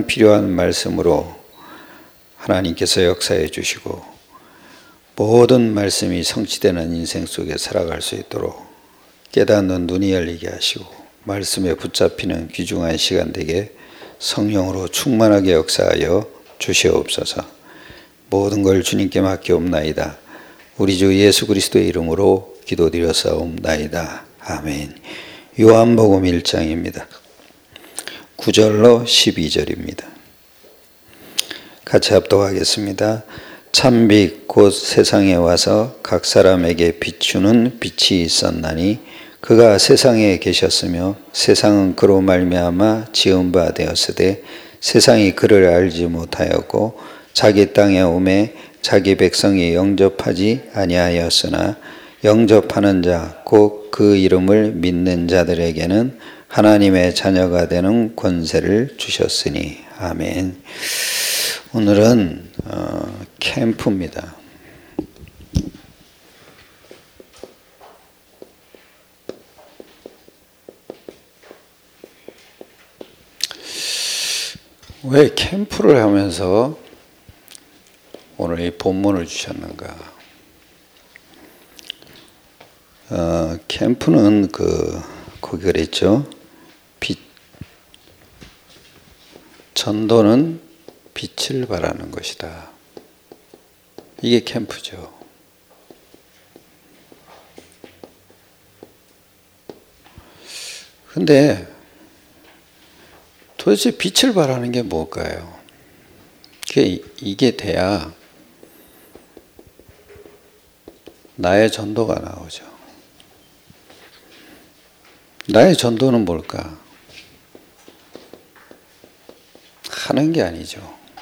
가장 필요한 말씀으로 하나님께서 역사해 주시고 모든 말씀이 성취되는 인생 속에 살아갈 수 있도록 깨닫는 눈이 열리게 하시고 말씀에 붙잡히는 귀중한 시간 되게 성령으로 충만하게 역사하여 주시옵소서. 모든 걸 주님께 맡기옵나이다. 우리 주 예수 그리스도의 이름으로 기도드렸사옵나이다. 아멘. 요한복음 1장입니다. 9절로 12절입니다. 같이 합독하겠습니다. 참빛 곧 세상에 와서 각 사람에게 비추는 빛이 있었나니 그가 세상에 계셨으며 세상은 그로 말미암아 지은 바 되었으되 세상이 그를 알지 못하였고 자기 땅에 오매 자기 백성이 영접하지 아니하였으나 영접하는 자 곧 그 이름을 믿는 자들에게는 하나님의 자녀가 되는 권세를 주셨으니. 아멘. 오늘은 캠프입니다. 왜 캠프를 하면서 오늘 이 본문을 주셨는가? 캠프는 거기 그랬죠. 전도는 빛을 발하는 것이다. 이게 캠프죠. 근데 도대체 빛을 발하는 게 뭘까요? 이게 돼야 나의 전도가 나오죠. 나의 전도는 뭘까? 하는 게 아니죠.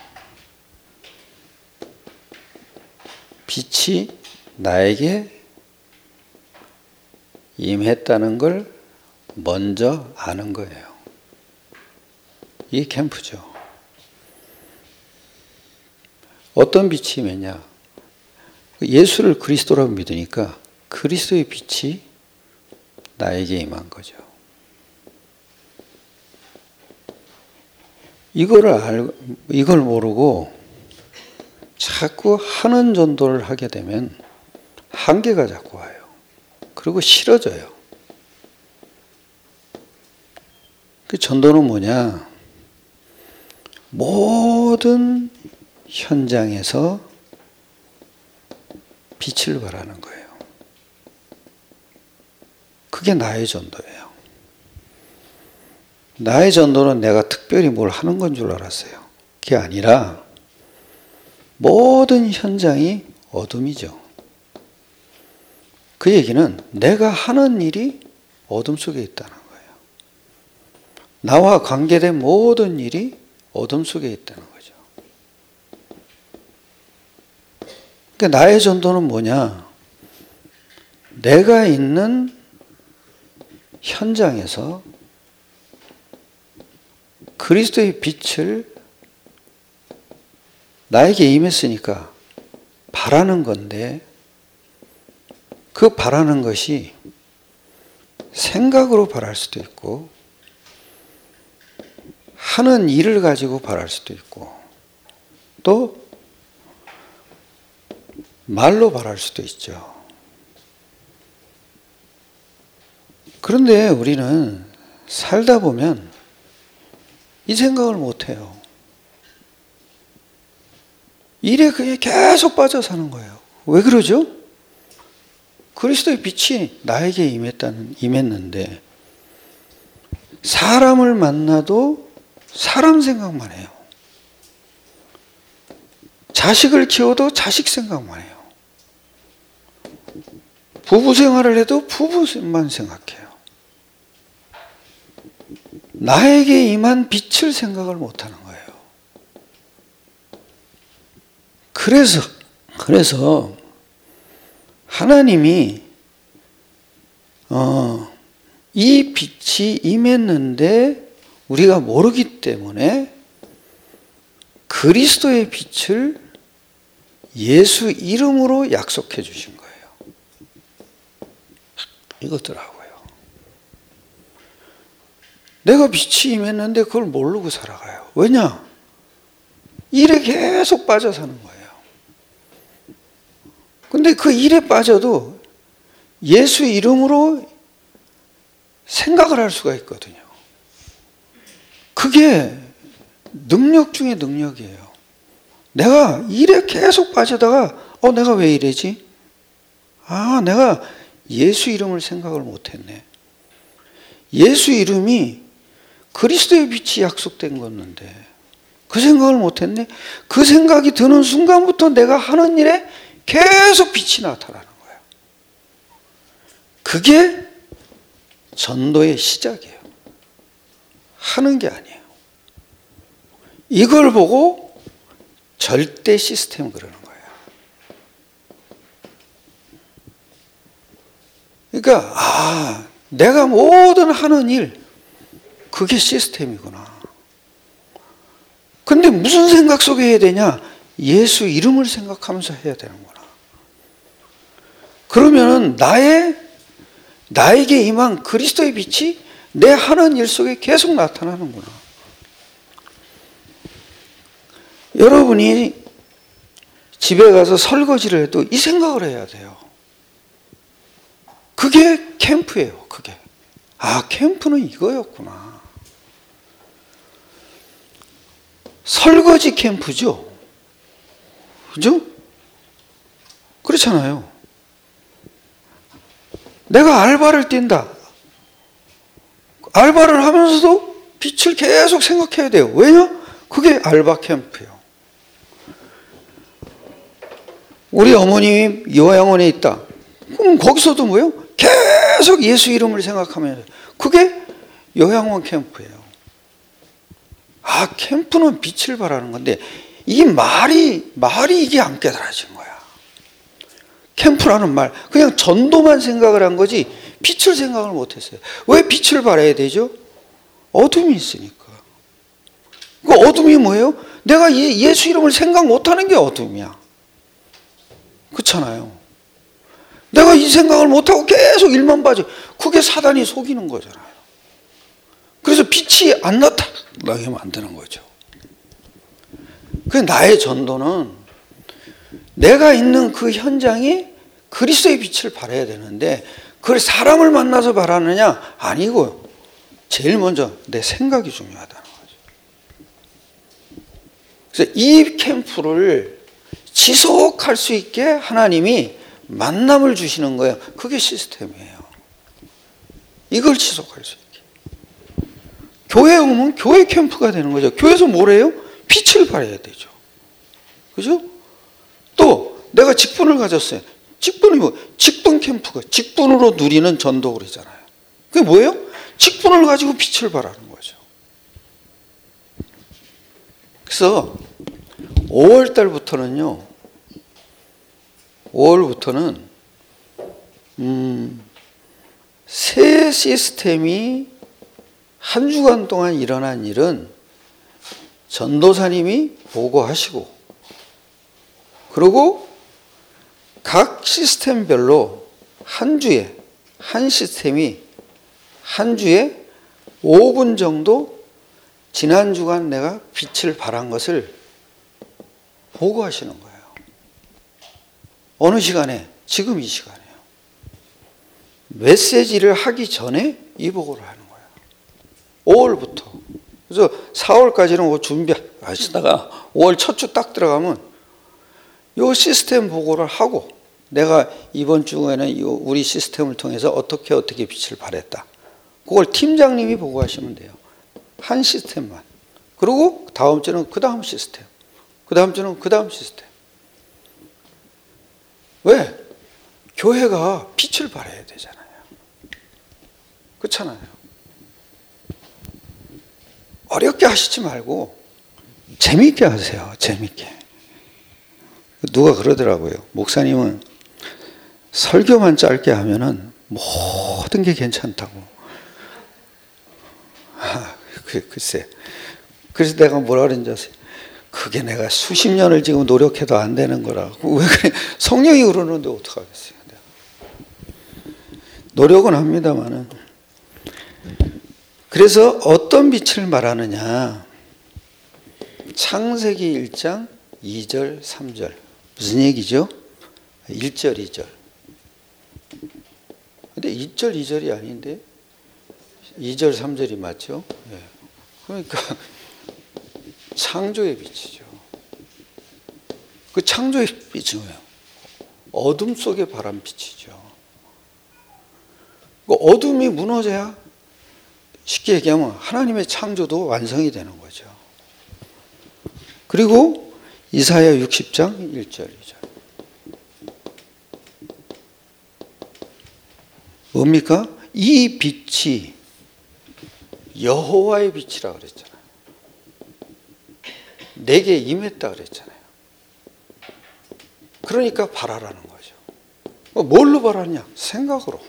빛이 나에게 임했다는 걸 먼저 아는 거예요. 이게 캠프죠. 어떤 빛이 임했냐? 예수를 그리스도라고 믿으니까 그리스도의 빛이 나에게 임한 거죠. 이걸 모르고 자꾸 하는 전도를 하게 되면 한계가 자꾸 와요. 그리고 싫어져요. 그 전도는 뭐냐? 모든 현장에서 빛을 발하는 거예요. 그게 나의 전도예요. 나의 전도는 내가 특별히 뭘 하는 건 줄 알았어요. 그게 아니라 모든 현장이 어둠이죠. 그 얘기는 내가 하는 일이 어둠 속에 있다는 거예요. 나와 관계된 모든 일이 어둠 속에 있다는 거죠. 그러니까 나의 전도는 뭐냐? 내가 있는 현장에서 그리스도의 빛을 나에게 임했으니까 바라는 건데 그 바라는 것이 생각으로 바랄 수도 있고 하는 일을 가지고 바랄 수도 있고 또 말로 바랄 수도 있죠. 그런데 우리는 살다 보면 이 생각을 못해요. 일에 그게 계속 빠져 사는 거예요. 왜 그러죠? 그리스도의 빛이 나에게 임했는데 사람을 만나도 사람 생각만 해요. 자식을 키워도 자식 생각만 해요. 부부 생활을 해도 부부만 생각해요. 나에게 임한 빛을 생각을 못하는 거예요. 그래서 하나님이 이 빛이 임했는데 우리가 모르기 때문에 그리스도의 빛을 예수 이름으로 약속해 주신 거예요. 이거더라고요. 내가 빛이 임했는데 그걸 모르고 살아가요. 왜냐? 일에 계속 빠져 사는 거예요. 근데 그 일에 빠져도 예수 이름으로 생각을 할 수가 있거든요. 그게 능력 중에 능력이에요. 내가 일에 계속 빠지다가 내가 왜 이러지? 내가 예수 이름을 생각을 못했네. 예수 이름이 그리스도의 빛이 약속된 거였는데 그 생각을 못했네. 그 생각이 드는 순간부터 내가 하는 일에 계속 빛이 나타나는 거예요. 그게 전도의 시작이에요. 하는 게 아니에요. 이걸 보고 절대 시스템 그러는 거예요. 그러니까 내가 모든 하는 일 그게 시스템이구나. 근데 무슨 생각 속에 해야 되냐? 예수 이름을 생각하면서 해야 되는구나. 그러면은 나에게 임한 그리스도의 빛이 내 하는 일 속에 계속 나타나는구나. 여러분이 집에 가서 설거지를 해도 이 생각을 해야 돼요. 그게 캠프예요. 그게. 캠프는 이거였구나. 설거지 캠프죠. 그죠? 그렇잖아요. 내가 알바를 뛴다. 알바를 하면서도 빛을 계속 생각해야 돼요. 왜냐? 그게 알바 캠프예요. 우리 어머님이 요양원에 있다. 그럼 거기서도 뭐예요? 계속 예수 이름을 생각하면 그게 요양원 캠프예요. 캠프는 빛을 발하는 건데 이 말이 이게 안 깨달아진 거야. 캠프라는 말 그냥 전도만 생각을 한 거지 빛을 생각을 못했어요. 왜 빛을 발해야 되죠? 어둠이 있으니까. 그 어둠이 뭐예요? 내가 예수 이름을 생각 못하는 게 어둠이야. 그렇잖아요. 내가 이 생각을 못하고 계속 일만 빠져. 그게 사단이 속이는 거잖아요. 그래서 빛이 안 나타나게 만드는 거죠. 그래서 나의 전도는 내가 있는 그 현장에 그리스도의 빛을 발해야 되는데 그걸 사람을 만나서 발하느냐? 아니고 제일 먼저 내 생각이 중요하다는 거죠. 그래서 이 캠프를 지속할 수 있게 하나님이 만남을 주시는 거예요. 그게 시스템이에요. 이걸 지속할 수 있게. 교회에 오면 교회 캠프가 되는 거죠. 교회에서 뭘 해요? 빛을 발해야 되죠. 그죠? 또 내가 직분을 가졌어요. 직분이 뭐? 직분 캠프가 직분으로 누리는 전도 그러잖아요. 그게 뭐예요? 직분을 가지고 빛을 발하는 거죠. 그래서 5월 달부터는요. 5월부터는 새 시스템이 한 주간 동안 일어난 일은 전도사님이 보고하시고 그리고 각 시스템별로 한 주에 한 시스템이 한 주에 5분 정도 지난 주간 내가 빛을 발한 것을 보고하시는 거예요. 어느 시간에? 지금 이 시간에요. 메시지를 하기 전에 이 보고를 하는 거예요. 5월부터. 그래서 4월까지는 준비하시다가 5월 첫 주 딱 들어가면 이 시스템 보고를 하고 내가 이번 주에는 우리 시스템을 통해서 어떻게 빛을 발했다. 그걸 팀장님이 보고하시면 돼요. 한 시스템만. 그리고 다음 주는 그 다음 시스템. 그 다음 주는 그 다음 시스템. 왜? 교회가 빛을 발해야 되잖아요. 그렇잖아요. 어렵게 하시지 말고 재미있게 하세요. 재미있게. 누가 그러더라고요. 목사님은 설교만 짧게 하면은 모든 게 괜찮다고. 글쎄. 그래서 내가 뭐라 그랬는지 아세요? 그게 내가 수십 년을 지금 노력해도 안 되는 거라고. 왜 그래? 성령이 그러는데 어떡하겠어요. 노력은 합니다만은. 그래서 어떤 빛을 말하느냐. 창세기 1장 2절, 3절. 무슨 얘기죠? 1절, 2절. 근데 1절, 2절이 아닌데 2절, 3절이 맞죠? 네. 그러니까 창조의 빛이죠. 그 창조의 빛은 뭐예요? 어둠 속의 바람빛이죠. 그 어둠이 무너져야 쉽게 얘기하면 하나님의 창조도 완성이 되는 거죠. 그리고 이사야 60장 1절, 2절. 뭡니까? 이 빛이 여호와의 빛이라 그랬잖아요. 내게 임했다 그랬잖아요. 그러니까 바라라는 거죠. 뭘로 바라냐? 생각으로.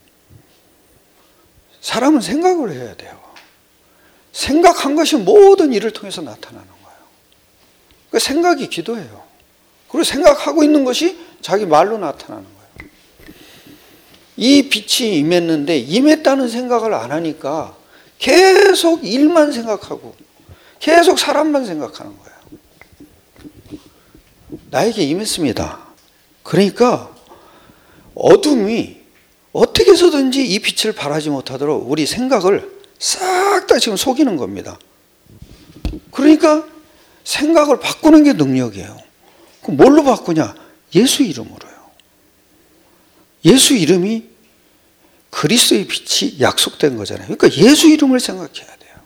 사람은 생각을 해야 돼요. 생각한 것이 모든 일을 통해서 나타나는 거예요. 그 생각이 기도예요. 그리고 생각하고 있는 것이 자기 말로 나타나는 거예요. 이 빛이 임했는데 임했다는 생각을 안 하니까 계속 일만 생각하고 계속 사람만 생각하는 거예요. 나에게 임했습니다. 그러니까 어둠이 어떻게 해서든지 이 빛을 발하지 못하도록 우리 생각을 싹 다 지금 속이는 겁니다. 그러니까 생각을 바꾸는 게 능력이에요. 그럼 뭘로 바꾸냐? 예수 이름으로요. 예수 이름이 그리스도의 빛이 약속된 거잖아요. 그러니까 예수 이름을 생각해야 돼요.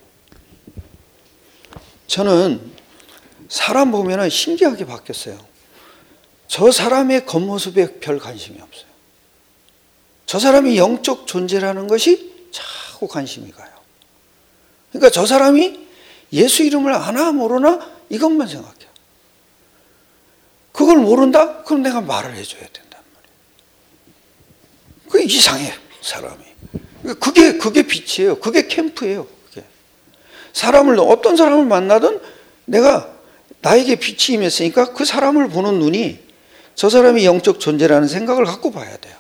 저는 사람 보면 신기하게 바뀌었어요. 저 사람의 겉모습에 별 관심이 없어요. 저 사람이 영적 존재라는 것이 자꾸 관심이 가요. 그러니까 저 사람이 예수 이름을 아나 모르나 이것만 생각해요. 그걸 모른다? 그럼 내가 말을 해줘야 된단 말이에요. 그게 이상해, 사람이. 그게 빛이에요. 그게 캠프예요. 그게. 어떤 사람을 만나든 내가 나에게 빛이 임했으니까 그 사람을 보는 눈이 저 사람이 영적 존재라는 생각을 갖고 봐야 돼요.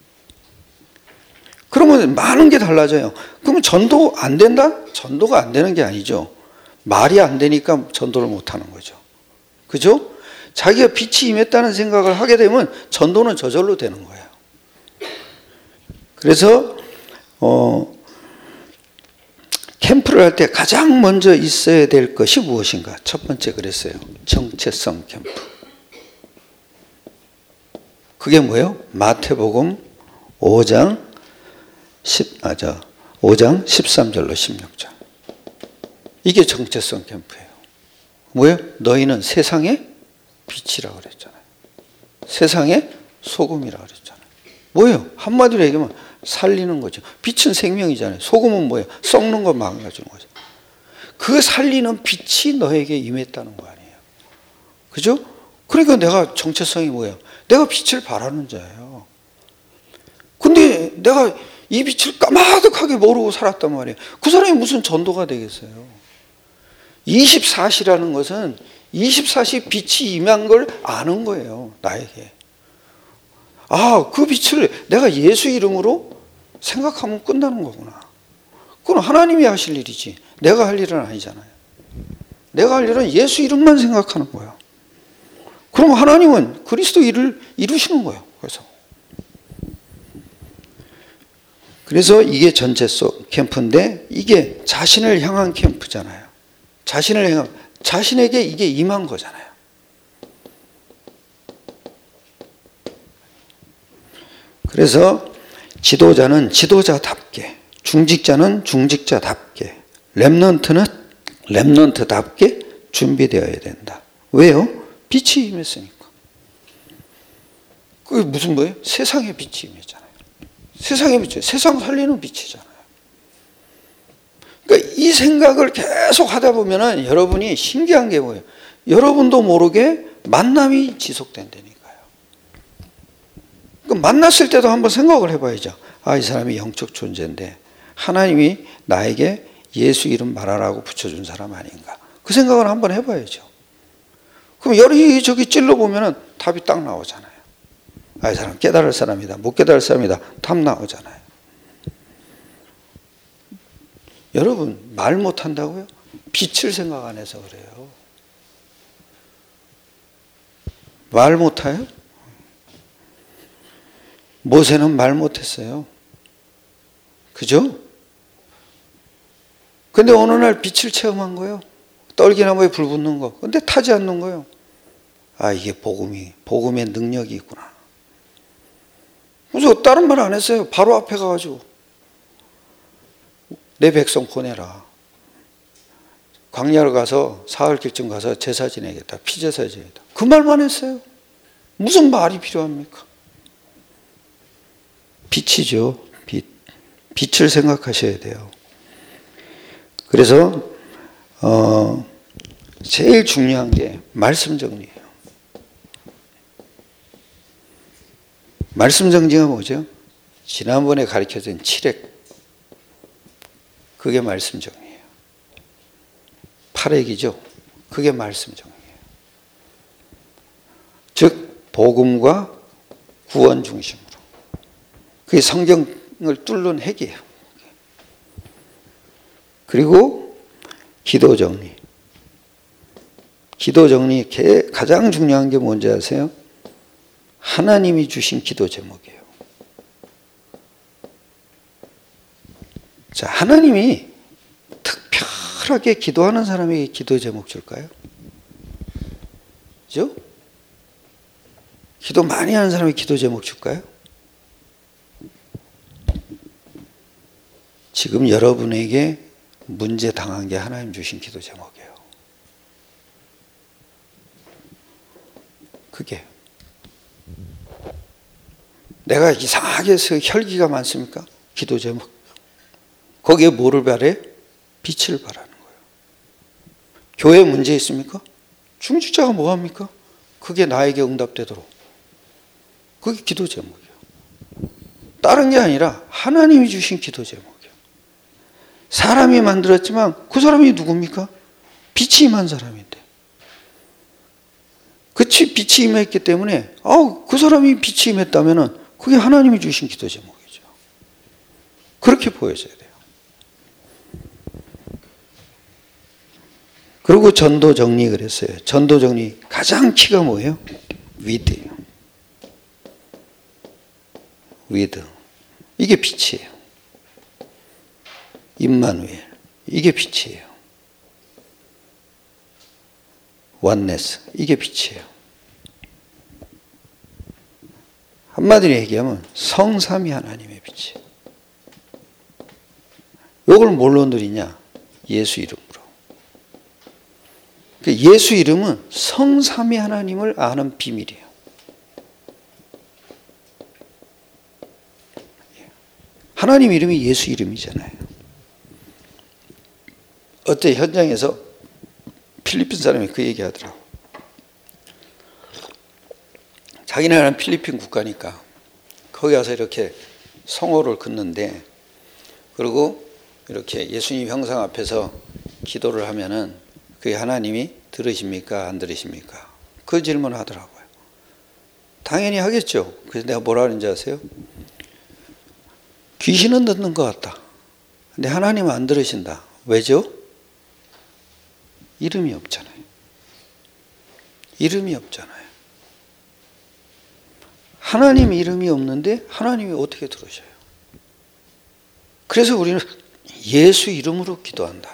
그러면 많은 게 달라져요. 그러면 전도 안 된다? 전도가 안 되는 게 아니죠. 말이 안 되니까 전도를 못 하는 거죠. 그죠? 자기가 빛이 임했다는 생각을 하게 되면 전도는 저절로 되는 거예요. 그래서 캠프를 할 때 가장 먼저 있어야 될 것이 무엇인가? 첫 번째 그랬어요. 정체성 캠프. 그게 뭐예요? 마태복음 5장 13절로 16절. 이게 정체성 캠프예요. 뭐예요? 너희는 세상의 빛이라고 그랬잖아요. 세상의 소금이라고 그랬잖아요. 뭐예요? 한마디로 얘기하면 살리는 거죠. 빛은 생명이잖아요. 소금은 뭐예요? 썩는 거 망가지는 거죠. 그 살리는 빛이 너에게 임했다는 거 아니에요. 그죠? 그러니까 내가 정체성이 뭐예요? 내가 빛을 발하는 자예요. 근데 내가 이 빛을 까마득하게 모르고 살았단 말이에요. 그 사람이 무슨 전도가 되겠어요? 24시라는 것은 24시 빛이 임한 걸 아는 거예요. 나에게. 그 빛을 내가 예수 이름으로 생각하면 끝나는 거구나. 그건 하나님이 하실 일이지. 내가 할 일은 아니잖아요. 내가 할 일은 예수 이름만 생각하는 거예요. 그럼 하나님은 그리스도 일을 이루시는 거예요. 그래서 이게 전체성 캠프인데 이게 자신을 향한 캠프잖아요. 자신에게 이게 임한 거잖아요. 그래서 지도자는 지도자답게, 중직자는 중직자답게, 렘넌트는 렘넌트답게 준비되어야 된다. 왜요? 빛이 임했으니까. 그게 무슨 뭐예요? 세상의 빛이 임했잖아요. 세상의 빛이, 세상 살리는 빛이잖아요. 그러니까 이 생각을 계속 하다 보면은 여러분이 신기한 게 뭐예요? 여러분도 모르게 만남이 지속된다니까요. 그러니까 만났을 때도 한번 생각을 해봐야죠. 이 사람이 영적 존재인데 하나님이 나에게 예수 이름 말하라고 붙여준 사람 아닌가. 그 생각을 한번 해봐야죠. 그럼 여기저기 찔러보면은 답이 딱 나오잖아요. 이 사람 깨달을 사람이다. 못 깨달을 사람이다. 답 나오잖아요. 여러분 말 못한다고요? 빛을 생각 안 해서 그래요. 말 못해요? 모세는 말 못했어요. 그죠? 근데 어느 날 빛을 체험한 거예요. 떨기나무에 불 붙는 거. 근데 타지 않는 거예요. 아, 이게 복음의 능력이 있구나. 그래서 다른 말 안 했어요. 바로 앞에 가가지고 내 백성 보내라. 광야를 가서 사흘길쯤 가서 제사 지내겠다. 피제사 지내겠다. 그 말만 했어요. 무슨 말이 필요합니까? 빛이죠. 빛을 생각하셔야 돼요. 그래서 제일 중요한 게 말씀 정리예요. 말씀 정리가 뭐죠? 지난번에 가르쳐준 7핵. 그게 말씀 정리예요. 8핵이죠. 그게 말씀 정리예요. 즉 복음과 구원 중심으로. 그게 성경을 뚫는 핵이에요. 그리고 기도 정리. 기도 정리 가장 중요한 게 뭔지 아세요? 하나님이 주신 기도 제목이에요. 자, 하나님이 특별하게 기도하는 사람에게 기도 제목 줄까요? 그죠? 기도 많이 하는 사람에게 기도 제목 줄까요? 지금 여러분에게 문제 당한 게 하나님 주신 기도 제목이에요. 그게 내가 이상하게 해서 혈기가 많습니까? 기도 제목. 거기에 뭐를 바래? 빛을 바라는 거예요. 교회에 문제 있습니까? 중직자가 뭐합니까? 그게 나에게 응답되도록. 그게 기도 제목이에요. 다른 게 아니라 하나님이 주신 기도 제목이에요. 사람이 만들었지만 그 사람이 누굽니까? 빛이 임한 사람인데. 그 빛이 임했기 때문에 그 사람이 빛이 임했다면 그게 하나님이 주신 기도 제목이죠. 그렇게 보여져야 돼요. 그리고 전도 정리 그랬어요. 전도 정리 가장 키가 뭐예요? 위드예요. 위드. 이게 빛이에요. 임마누엘. 이게 빛이에요. 원네스. 이게 빛이에요. 한마디로 얘기하면 성삼위 하나님의 빛이에요. 이걸 뭘로 누리냐? 예수 이름으로. 예수 이름은 성삼위 하나님을 아는 비밀이에요. 하나님 이름이 예수 이름이잖아요. 어때? 현장에서 필리핀 사람이 그 얘기 하더라고. 자기네는 필리핀 국가니까 거기 가서 이렇게 성호를 긋는데, 그리고 이렇게 예수님 형상 앞에서 기도를 하면은 그게 하나님이 들으십니까? 안 들으십니까? 그 질문을 하더라고요. 당연히 하겠죠. 그래서 내가 뭐라 하는지 아세요? 귀신은 듣는 것 같다. 근데 하나님은 안 들으신다. 왜죠? 이름이 없잖아요. 이름이 없잖아요. 하나님 이름이 없는데 하나님이 어떻게 들으셔요? 그래서 우리는 예수 이름으로 기도한다.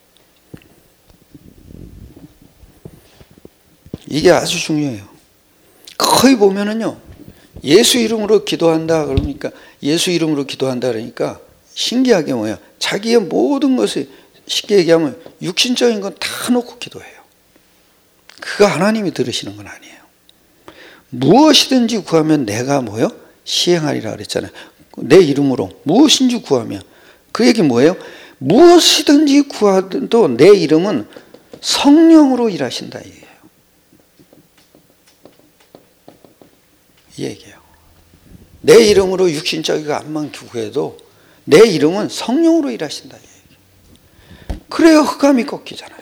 이게 아주 중요해요. 거의 보면은요, 예수 이름으로 기도한다 그러니까, 예수 이름으로 기도한다 그러니까 신기하게 뭐야? 자기의 모든 것을 쉽게 얘기하면 육신적인 건 다 놓고 기도해요. 그거 하나님이 들으시는 건 아니에요. 무엇이든지 구하면 내가 뭐요? 시행하리라 그랬잖아요. 내 이름으로 무엇인지 구하면. 그 얘기 뭐예요? 무엇이든지 구하도 내 이름은 성령으로 일하신다 이게요. 이 얘기예요. 내 이름으로 육신적인 안만 구해도 내 이름은 성령으로 일하신다 이 얘기예요. 그래야 흑암이 꺾이잖아요.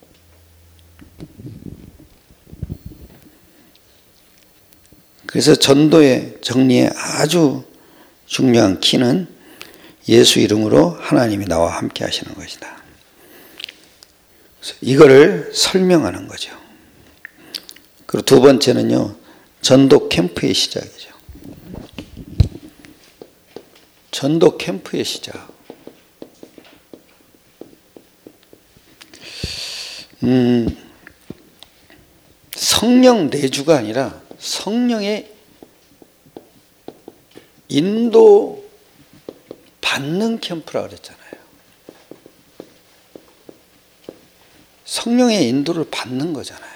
그래서 전도의 정리에 아주 중요한 키는 예수 이름으로 하나님이 나와 함께 하시는 것이다. 이거를 설명하는 거죠. 그리고 두 번째는요, 전도 캠프의 시작이죠. 전도 캠프의 시작. 성령 내주가 아니라 성령의 인도 받는 캠프라 그랬잖아요. 성령의 인도를 받는 거잖아요.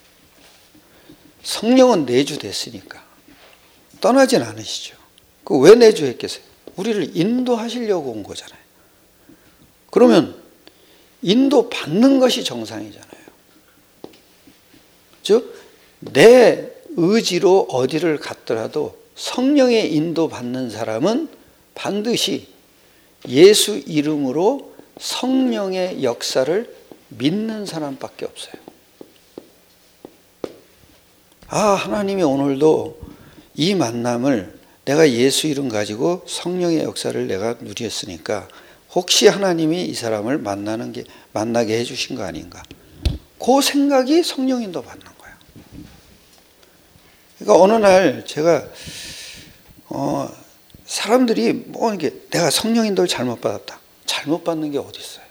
성령은 내주됐으니까 떠나진 않으시죠. 그 왜 내주했겠어요? 우리를 인도하시려고 온 거잖아요. 그러면 인도 받는 것이 정상이잖아요. 즉 내 의지로 어디를 갔더라도 성령의 인도 받는 사람은 반드시 예수 이름으로 성령의 역사를 믿는 사람밖에 없어요. 하나님이 오늘도 이 만남을 내가 예수 이름 가지고 성령의 역사를 내가 누렸으니까 혹시 하나님이 이 사람을 만나게 해주신 거 아닌가? 그 생각이 성령 인도 받는 거예요. 그러니까 어느 날 제가 사람들이 뭐 이게 내가 성령 인도를 잘못 받았다. 잘못 받는 게 어디 있어요?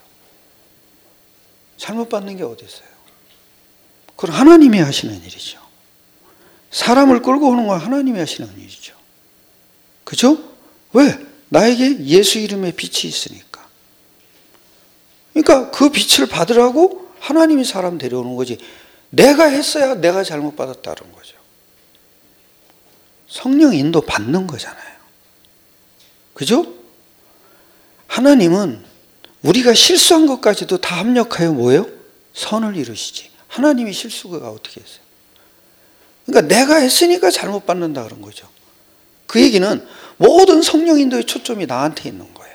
잘못 받는 게 어디 있어요? 그건 하나님이 하시는 일이죠. 사람을 끌고 오는 건 하나님이 하시는 일이죠. 그죠? 왜? 나에게 예수 이름의 빛이 있으니까. 그러니까 그 빛을 받으라고 하나님이 사람 데려오는 거지. 내가 했어야 내가 잘못 받았다는 거죠. 성령 인도 받는 거잖아요. 그죠? 하나님은 우리가 실수한 것까지도 다 합력하여 뭐예요? 선을 이루시지. 하나님이 실수가 어떻게 했어요? 그러니까 내가 했으니까 잘못 받는다 그런 거죠. 그 얘기는 모든 성령 인도의 초점이 나한테 있는 거예요.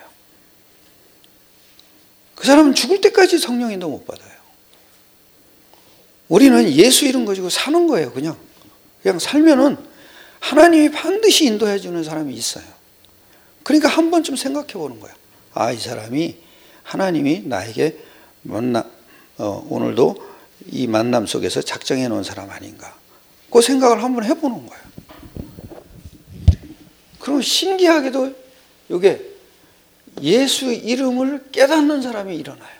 그 사람은 죽을 때까지 성령 인도 못 받아요. 우리는 예수 이름 가지고 사는 거예요. 그냥 살면은 하나님이 반드시 인도해 주는 사람이 있어요. 그러니까 한 번쯤 생각해 보는 거예요. 이 사람이 하나님이 나에게 오늘도 이 만남 속에서 작정해 놓은 사람 아닌가. 그 생각을 한번 해보는 거예요. 그럼 신기하게도 이게 예수 이름을 깨닫는 사람이 일어나요.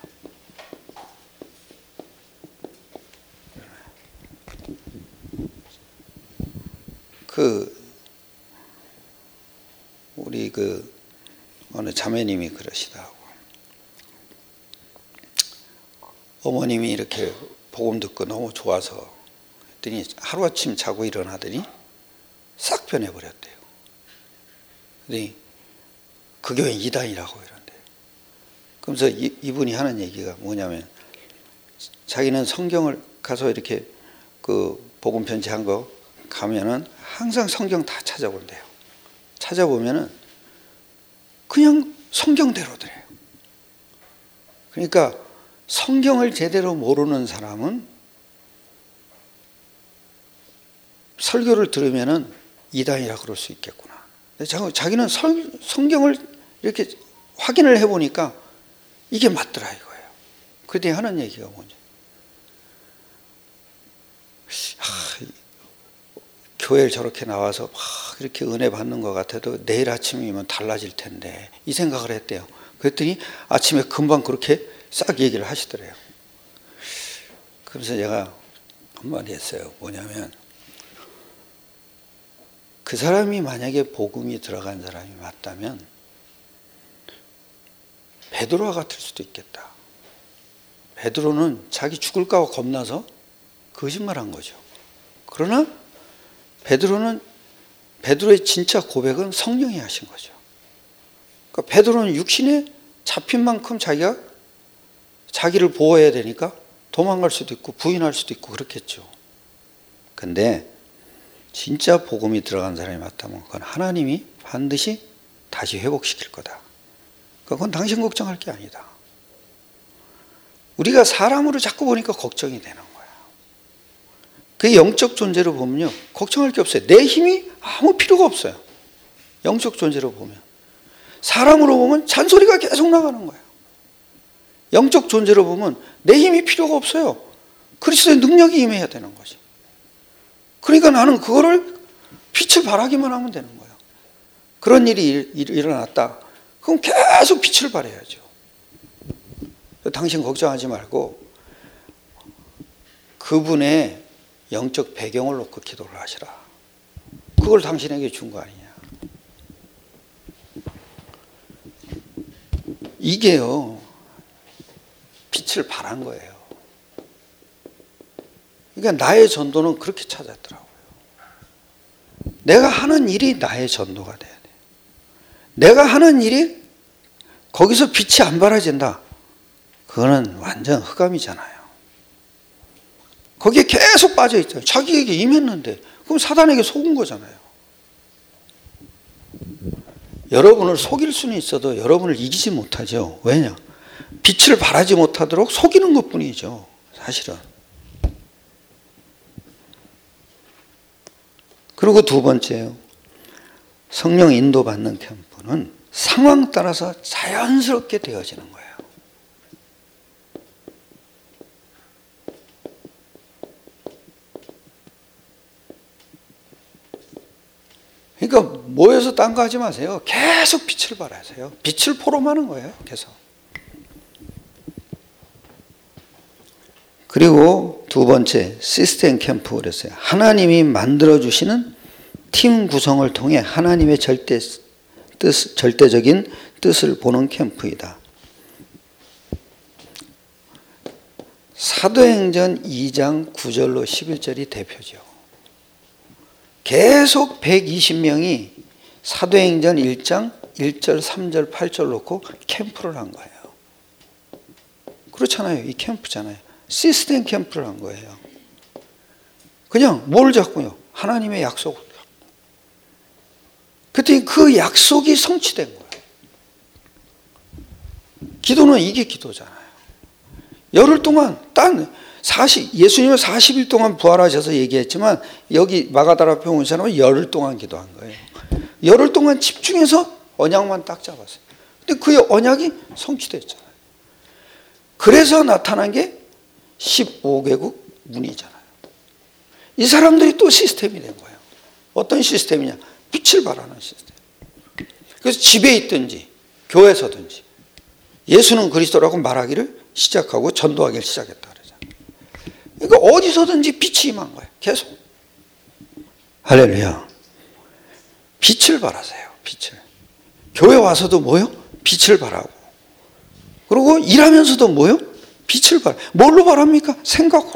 우리 어느 자매님이 그러시더라고. 어머님이 이렇게 복음 듣고 너무 좋아서 했더니 하루아침 자고 일어나더니 싹 변해버렸대요. 그랬더니 그 교회 이단이라고 이런대요. 그러면서 이분이 하는 얘기가 뭐냐면 자기는 성경을 가서 이렇게 복음 편지한 거 가면은 항상 성경 다 찾아본대요. 찾아보면은 그냥 성경대로더래요. 그러니까 성경을 제대로 모르는 사람은 설교를 들으면은 이단이라 그럴 수 있겠구나. 자기는 성경을 이렇게 확인을 해보니까 이게 맞더라 이거예요. 그때 하는 얘기가 뭐냐. 교회를 저렇게 나와서 막 이렇게 은혜 받는 것 같아도 내일 아침이면 달라질 텐데 이 생각을 했대요. 그랬더니 아침에 금방 그렇게 싹 얘기를 하시더래요. 그래서 제가 한마디 했어요. 뭐냐면 그 사람이 만약에 복음이 들어간 사람이 맞다면 베드로와 같을 수도 있겠다. 베드로는 자기 죽을까 봐 겁나서 거짓말한 거죠. 그러나 베드로의 진짜 고백은 성령이 하신 거죠. 그러니까 베드로는 육신에 잡힌 만큼 자기를 보호해야 되니까 도망갈 수도 있고 부인할 수도 있고 그렇겠죠. 근데 진짜 복음이 들어간 사람이 맞다면 그건 하나님이 반드시 다시 회복시킬 거다. 그건 당신 걱정할 게 아니다. 우리가 사람으로 자꾸 보니까 걱정이 되는 거야. 그 영적 존재로 보면요, 걱정할 게 없어요. 내 힘이 아무 필요가 없어요. 영적 존재로 보면. 사람으로 보면 잔소리가 계속 나가는 거예요. 영적 존재로 보면 내 힘이 필요가 없어요. 그리스도의 능력이 임해야 되는 거지. 그러니까 나는 그거를 빛을 발하기만 하면 되는 거예요. 그런 일이 일어났다. 그럼 계속 빛을 발해야죠. 당신 걱정하지 말고 그분의 영적 배경을 놓고 기도를 하시라. 그걸 당신에게 준 거 아니냐. 이게요, 빛을 발한 거예요. 그러니까 나의 전도는 그렇게 찾았더라고요. 내가 하는 일이 나의 전도가 돼야 돼. 내가 하는 일이 거기서 빛이 안 발해진다. 그거는 완전 흑암이잖아요. 거기에 계속 빠져있잖아요. 자기에게 임했는데 그럼 사단에게 속은 거잖아요. 여러분을 속일 수는 있어도 여러분을 이기지 못하죠. 왜냐? 빛을 발하지 못하도록 속이는 것뿐이죠. 사실은. 그리고 두 번째요. 성령 인도받는 캠프는 상황 따라서 자연스럽게 되어지는 거예요. 그러니까 모여서 딴 거 하지 마세요. 계속 빛을 발하세요. 빛을 포럼하는 거예요. 계속. 그리고 두 번째 시스템 캠프 그랬어요. 하나님이 만들어주시는 팀 구성을 통해 하나님의 절대적인 뜻을 보는 캠프이다. 사도행전 2장 9절로 11절이 대표죠. 계속 120명이 사도행전 1장 1절, 3절, 8절 놓고 캠프를 한 거예요. 그렇잖아요. 이 캠프잖아요. 시스템 캠프를 한 거예요. 그냥 뭘 잡고요? 하나님의 약속을. 그랬더니 그 약속이 성취된 거예요. 기도는 이게 기도잖아요. 열흘 동안 예수님은 40일 동안 부활하셔서 얘기했지만 여기 마가다라에 온 사람은 열흘 동안 기도한 거예요. 열흘 동안 집중해서 언약만 딱 잡았어요. 근데 그 언약이 성취됐잖아요. 그래서 나타난 게 15개국 문이잖아요. 이 사람들이 또 시스템이 된 거예요. 어떤 시스템이냐? 빛을 발하는 시스템. 그래서 집에 있든지 교회에서든지 예수는 그리스도라고 말하기를 시작하고 전도하기를 시작했다 그러잖아요. 그러니까 어디서든지 빛이 임한 거예요. 계속. 할렐루야. 빛을 발하세요. 빛을. 교회 와서도 뭐요? 빛을 발하고. 그리고 일하면서도 뭐요? 빛을 발하. 뭘로 발합니까? 생각으로.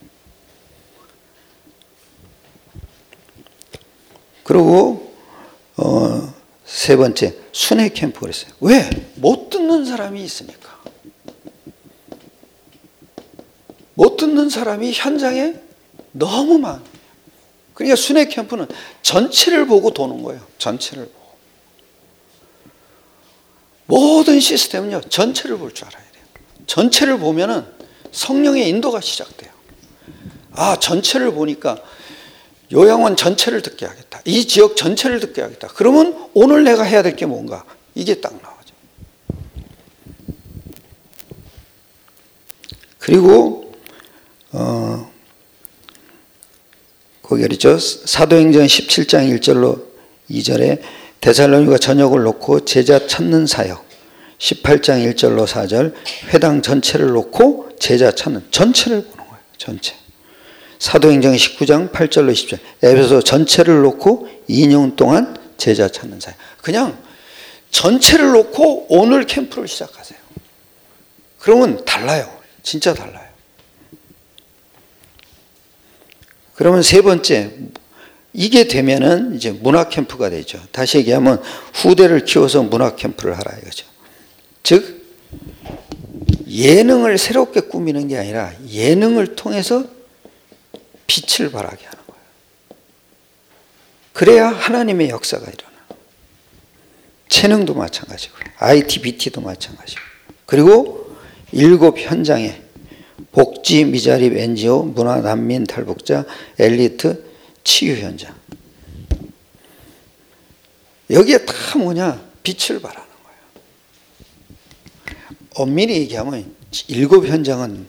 그리고 세 번째 순회 캠프 그랬어요. 왜? 못 듣는 사람이 있으니까. 못 듣는 사람이 현장에 너무 많아요. 그러니까 순회 캠프는 전체를 보고 도는 거예요. 전체를 보고. 모든 시스템은요, 전체를 볼 줄 알아야 돼요. 전체를 보면은 성령의 인도가 시작돼요. 아, 전체를 보니까 요양원 전체를 듣게 하겠다. 이 지역 전체를 듣게 하겠다. 그러면 오늘 내가 해야 될 게 뭔가? 이게 딱 나오죠. 그리고 거기 그랬죠. 사도행전 17장 1절로 2절에 데살로니가 전역을 놓고 제자 찾는 사역. 18장 1절로 4절 회당 전체를 놓고 제자 찾는 전체를 보는 거예요. 전체. 사도행전 19장 8절로 10절 에베소 전체를 놓고 2년 동안 제자 찾는 사역. 그냥 전체를 놓고 오늘 캠프를 시작하세요. 그러면 달라요. 진짜 달라요. 그러면 세 번째, 이게 되면은 이제 문화 캠프가 되죠. 다시 얘기하면 후대를 키워서 문화 캠프를 하라 이거죠. 즉 예능을 새롭게 꾸미는 게 아니라 예능을 통해서 빛을 발하게 하는 거예요. 그래야 하나님의 역사가 일어나. 체능도 마찬가지고요. IT, BT도 마찬가지고. 그리고 7 현장에 복지, 미자립, NGO, 문화, 난민, 탈북자, 엘리트, 치유 현장. 여기에 다 뭐냐? 빛을 발하는 거예요. 엄밀히 얘기하면 7 현장은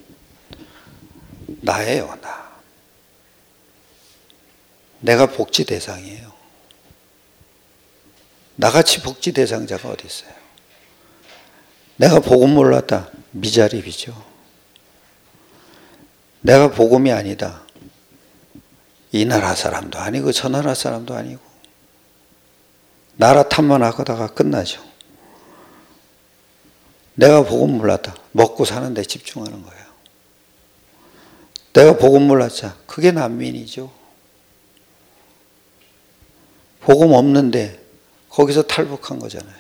나예요, 나. 내가 복지 대상이에요. 나같이 복지 대상자가 어디 있어요? 내가 복음 몰랐다. 미자립이죠. 내가 복음이 아니다. 이 나라 사람도 아니고 저 나라 사람도 아니고 나라 탓만 하다가 끝나죠. 내가 복음 몰랐다. 먹고 사는 데 집중하는 거예요. 내가 복음 몰랐자. 그게 난민이죠. 복음 없는데 거기서 탈북한 거잖아요.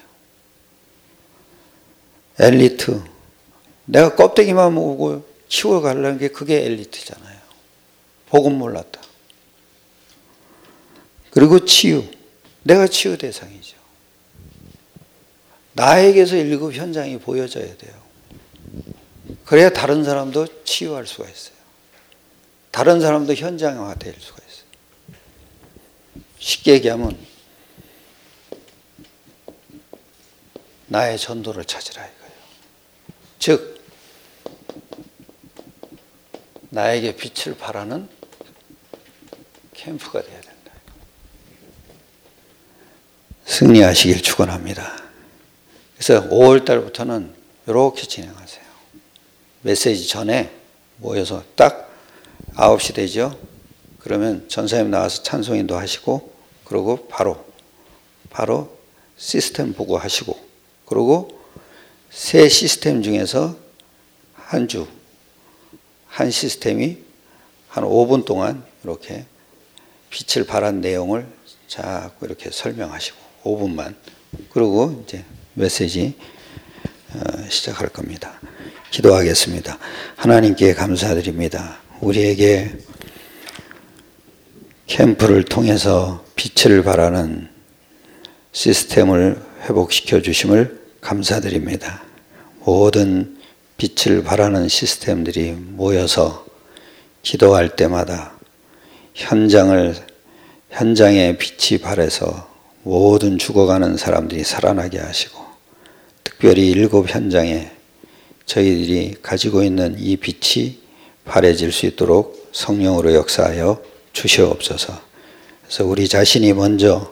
엘리트. 내가 껍데기만 먹고 키워가려는 게 그게 엘리트잖아요. 복음 몰랐다. 그리고 치유. 내가 치유 대상이죠. 나에게서 1급 현장이 보여져야 돼요. 그래야 다른 사람도 치유할 수가 있어요. 다른 사람도 현장화될 수가 있어요. 쉽게 얘기하면 나의 전도를 찾으라 이거예요. 즉 나에게 빛을 발하는 캠프가 돼야 된다. 승리하시길 축원합니다. 그래서 5월 달부터는 이렇게 진행하세요. 메시지 전에 모여서 딱 9시 되죠. 그러면 전사님 나와서 찬송인도 하시고 그리고 바로 시스템 보고 하시고 그리고 세 시스템 중에서 한 시스템이 한 5분 동안 이렇게 빛을 발한 내용을 자꾸 이렇게 설명하시고 5분만 그리고 이제 메시지 시작할 겁니다. 기도하겠습니다. 하나님께 감사드립니다. 우리에게 캠프를 통해서 빛을 발하는 시스템을 회복시켜 주심을 감사드립니다. 모든 빛을 발하는 시스템들이 모여서 기도할 때마다 현장에 빛이 발해서 모든 죽어가는 사람들이 살아나게 하시고 특별히 7 현장에 저희들이 가지고 있는 이 빛이 발해질 수 있도록 성령으로 역사하여 주시옵소서. 그래서 우리 자신이 먼저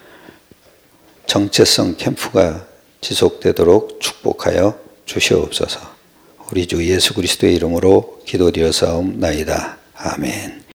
정체성 캠프가 지속되도록 축복하여 주시옵소서. 우리 주 예수 그리스도의 이름으로 기도드려사옵나이다. 아멘.